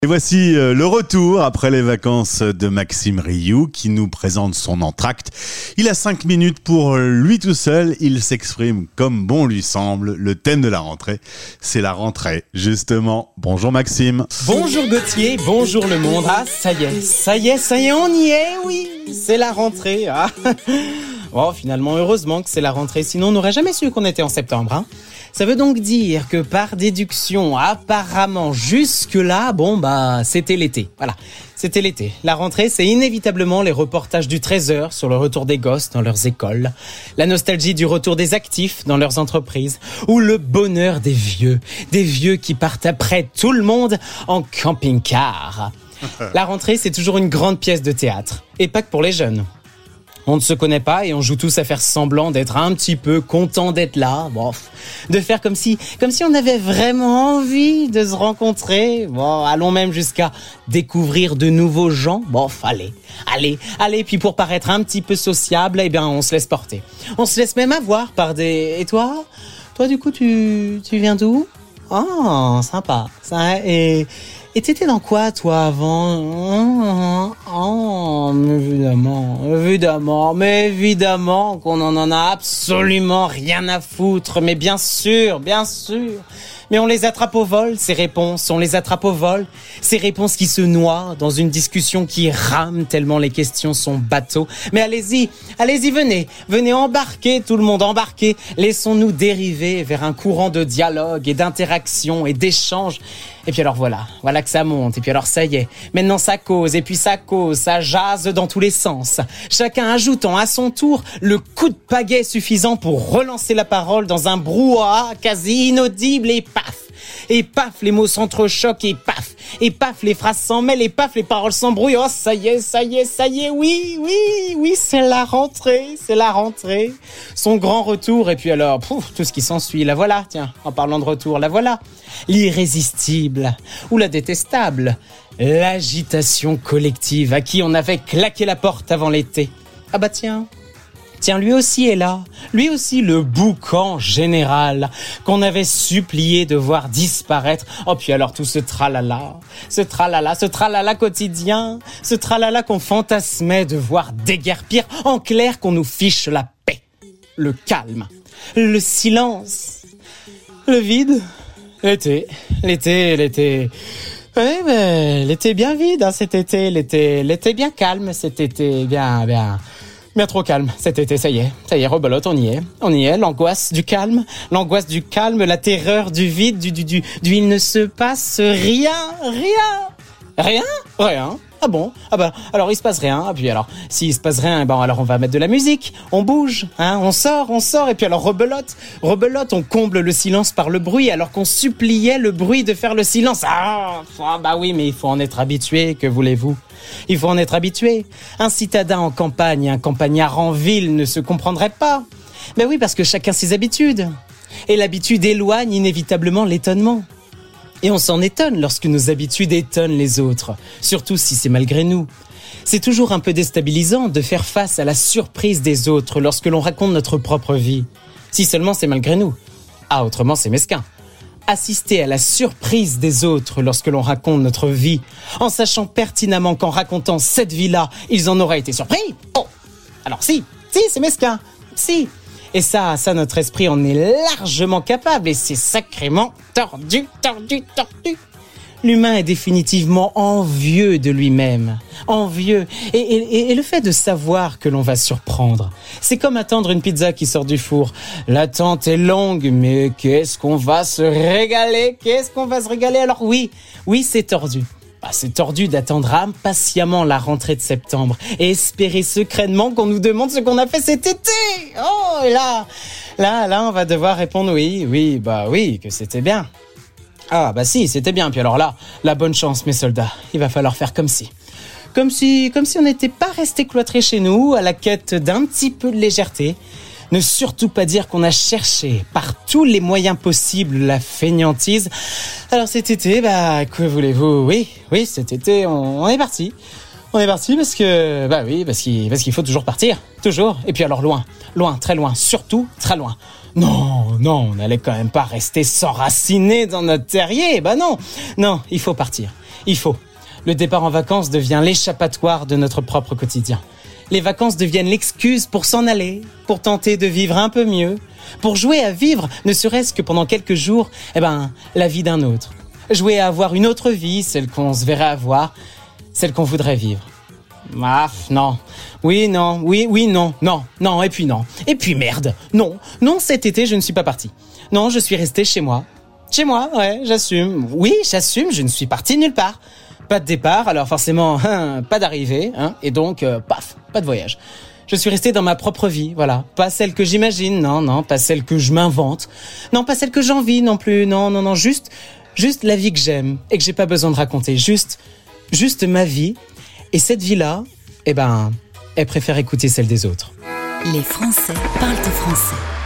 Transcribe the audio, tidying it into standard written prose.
Et voici le retour après les vacances de Maxime Rioux qui nous présente son entracte. Il a 5 minutes pour lui tout seul, il s'exprime comme bon lui semble. Le thème de la rentrée, c'est la rentrée, justement. Bonjour Maxime. Bonjour Gauthier, bonjour le monde. Ah, ça y est, on y est, oui, c'est la rentrée. Ah. Oh, finalement, heureusement que c'est la rentrée, sinon on n'aurait jamais su qu'on était en septembre, hein. Ça veut donc dire que par déduction, apparemment, jusque-là, c'était l'été. Voilà, c'était l'été. La rentrée, c'est inévitablement les reportages du Trésor sur le retour des gosses dans leurs écoles, la nostalgie du retour des actifs dans leurs entreprises, ou le bonheur des vieux qui partent après tout le monde en camping-car. La rentrée, c'est toujours une grande pièce de théâtre, et pas que pour les jeunes. On ne se connaît pas et on joue tous à faire semblant d'être un petit peu content d'être là. De faire comme si on avait vraiment envie de se rencontrer. Allons même jusqu'à découvrir de nouveaux gens. Allez. Puis pour paraître un petit peu sociable, on se laisse porter. On se laisse même avoir par des... Et toi du coup, tu viens d'où? Oh, sympa. Ça, et t'étais dans quoi, toi, avant? Évidemment qu'on en a absolument rien à foutre. Mais bien sûr. Mais on les attrape au vol, ces réponses. Ces réponses qui se noient dans une discussion qui rame tellement les questions sont bateaux. Mais allez-y, venez embarquer, tout le monde embarquer. Laissons-nous dériver vers un courant de dialogue et d'interaction et d'échange. Et puis alors voilà que ça monte. Et puis alors ça y est, maintenant ça cause, ça jase dans tous les sens. Chacun ajoutant à son tour le coup de pagaie suffisant pour relancer la parole dans un brouhaha quasi inaudible et paf, les mots s'entrechoquent et paf, les phrases s'en mêlent et paf, les paroles s'embrouillent. Oh, ça y est, oui, c'est la rentrée. Son grand retour et puis alors, tout ce qui s'ensuit, la voilà, tiens, en parlant de retour, la voilà. L'irrésistible ou la détestable, l'agitation collective à qui on avait claqué la porte avant l'été. Ah bah tiens, lui aussi est là. Lui aussi, le boucan général qu'on avait supplié de voir disparaître. Oh, puis alors tout ce tralala quotidien, ce tralala qu'on fantasmait de voir déguerpir. En clair, qu'on nous fiche la paix, le calme, le silence, le vide. L'été. Oui, mais l'été bien vide, hein, cet été. L'été bien calme, cet été bien trop calme. Cet été, ça y est, rebelote, on y est. L'angoisse du calme, la terreur du vide, du il ne se passe rien. Ah bon? Ah bah, alors il se passe rien. Et puis alors, s'il se passe rien, alors on va mettre de la musique. On bouge, hein, on sort. Et puis alors rebelote, on comble le silence par le bruit, alors qu'on suppliait le bruit de faire le silence. Oui, mais il faut en être habitué, que voulez-vous? Il faut en être habitué. Un citadin en campagne, un campagnard en ville ne se comprendrait pas. Ben oui, parce que chacun ses habitudes. Et l'habitude éloigne inévitablement l'étonnement. Et on s'en étonne lorsque nos habitudes étonnent les autres, surtout si c'est malgré nous. C'est toujours un peu déstabilisant de faire face à la surprise des autres lorsque l'on raconte notre propre vie. Si seulement c'est malgré nous. Ah, autrement c'est mesquin. Assister à la surprise des autres lorsque l'on raconte notre vie, en sachant pertinemment qu'en racontant cette vie-là, ils en auraient été surpris. Oh, alors si, c'est mesquin, si. Et ça, notre esprit en est largement capable et c'est sacrément tordu. L'humain est définitivement envieux de lui-même. Envieux. Et le fait de savoir que l'on va surprendre, c'est comme attendre une pizza qui sort du four. L'attente est longue, mais qu'est-ce qu'on va se régaler? Alors oui, c'est tordu. C'est tordu d'attendre impatiemment la rentrée de septembre et espérer secrètement qu'on nous demande ce qu'on a fait cet été. Oh, et là, on va devoir répondre oui, que c'était bien. Ah, si, c'était bien. Puis alors là, la bonne chance, mes soldats. Il va falloir faire comme si on n'était pas resté cloîtrés chez nous à la quête d'un petit peu de légèreté. Ne surtout pas dire qu'on a cherché par tous les moyens possibles la fainéantise. Alors cet été, que voulez-vous? Oui, cet été, on est parti. On est parti parce qu'il faut toujours partir. Toujours. Et puis alors loin, très loin, surtout très loin. Non, on n'allait quand même pas rester s'enraciner dans notre terrier. Non, il faut partir. Il faut. Le départ en vacances devient l'échappatoire de notre propre quotidien. Les vacances deviennent l'excuse pour s'en aller, pour tenter de vivre un peu mieux, pour jouer à vivre, ne serait-ce que pendant quelques jours, la vie d'un autre. Jouer à avoir une autre vie, celle qu'on se verrait avoir, celle qu'on voudrait vivre. Ah, non. Oui, non, oui, non, non, et puis non. Et puis merde. Non, cet été, je ne suis pas parti. Non, je suis resté chez moi. Chez moi, ouais, j'assume. Oui, j'assume, je ne suis parti nulle part. Pas de départ, alors forcément, pas d'arrivée, et donc, paf, pas de voyage. Je suis resté dans ma propre vie, voilà. Pas celle que j'imagine, non, pas celle que je m'invente. Non, pas celle que j'envie non plus, non, juste la vie que j'aime et que j'ai pas besoin de raconter. Juste ma vie. Et cette vie-là, elle préfère écouter celle des autres. Les Français parlent au français.